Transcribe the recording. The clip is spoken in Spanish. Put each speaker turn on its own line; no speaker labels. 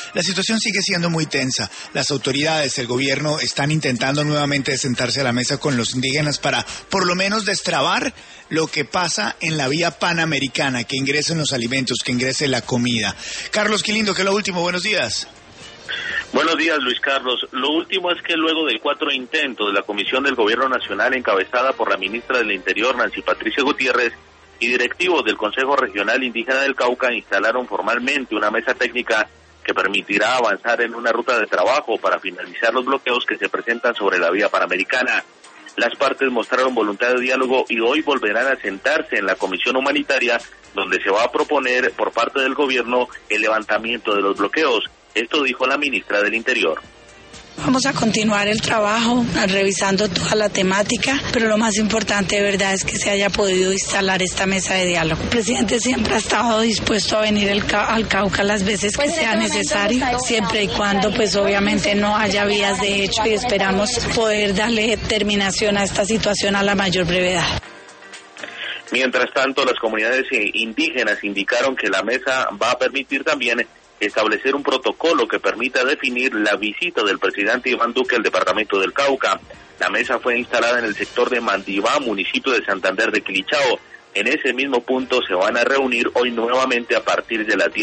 La situación sigue siendo muy tensa. Las autoridades, el gobierno están intentando nuevamente sentarse a la mesa con los indígenas para por lo menos destrabar lo que pasa en la vía panamericana, que ingresen los alimentos, que ingrese la comida. Carlos Quilindo, ¿qué es lo último? Buenos días.
Buenos días, Luis Carlos. Lo último es que luego de 4 intentos de la Comisión del Gobierno Nacional encabezada por la ministra del Interior, Nancy Patricia Gutiérrez, y directivos del Consejo Regional Indígena del Cauca instalaron formalmente una mesa técnica que permitirá avanzar en una ruta de trabajo para finalizar los bloqueos que se presentan sobre la vía panamericana. Las partes mostraron voluntad de diálogo y hoy volverán a sentarse en la Comisión Humanitaria, donde se va a proponer por parte del gobierno el levantamiento de los bloqueos. Esto dijo la ministra del Interior.
Vamos a continuar el trabajo, revisando toda la temática, pero lo más importante de verdad es que se haya podido instalar esta mesa de diálogo. El presidente siempre ha estado dispuesto a venir al Cauca las veces que sea necesario, siempre y cuando pues obviamente no haya vías de hecho, y esperamos poder darle terminación a esta situación a la mayor brevedad.
Mientras tanto, las comunidades indígenas indicaron que la mesa va a permitir también establecer un protocolo que permita definir la visita del presidente Iván Duque al departamento del Cauca. La mesa fue instalada en el sector de Mandibá, municipio de Santander de Quilichao. En ese mismo punto se van a reunir hoy nuevamente a partir de las 10.